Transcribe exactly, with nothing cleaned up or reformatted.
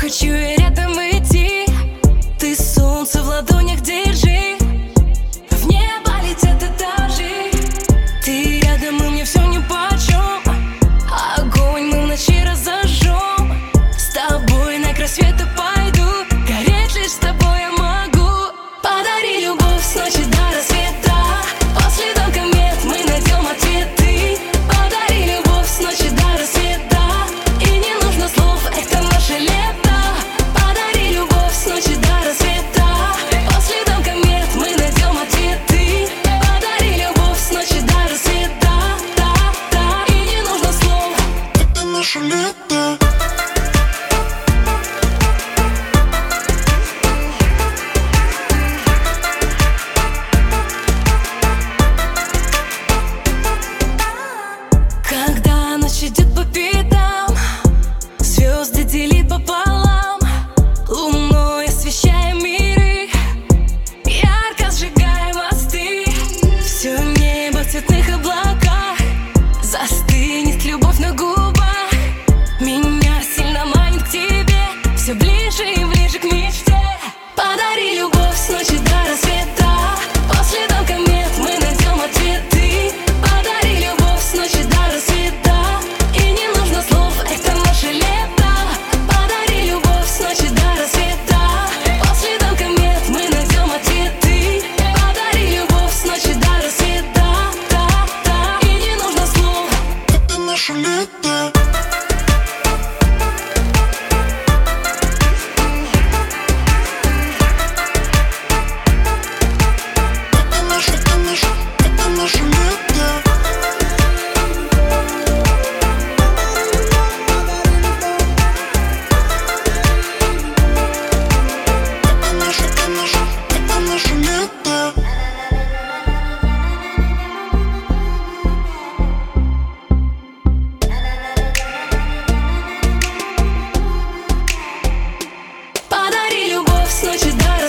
хочу я рядом идти. Ты солнце в ладонях держи, в небо летят этажи. Ты рядом, и мне все нипочем. Огонь мы в ночи разожжем. С тобой на край света пойду, гореть лишь с тобой я могу. Подари любовь с ночи до рассвета, по следам комет мы найдем ответы. Подари любовь с ночи до рассвета, и не нужно слов, это наше лето. Подари любовь с ночи до рассвета, по следам комет мы найдем ответы. Подари любовь с ночи до рассвета, да, да, и не нужно слов, это наше лето. Когда ночь идет по пятам, звезды делит пополам, луной освещая миры, ярко сжигая мосты. Все небо в цветных облаках, застынет любовь на губах. Меня сильно манит к тебе, все ближе и ближе к мечте. Подари любовь с ночи до рассвета, по следам комет мы найдем ответы. Подари любовь с ночи до рассвета, и не нужно слов, это наше лето. Подари любовь с ночи до рассвета, по следам комет мы найдем ответы. Подари любовь с ночи до рассвета, да, да, и не нужно слов, это наше лето. Это наше, это наше, это наше лето. Это наше, это наше, это наше лето. Подари любовь с ночи до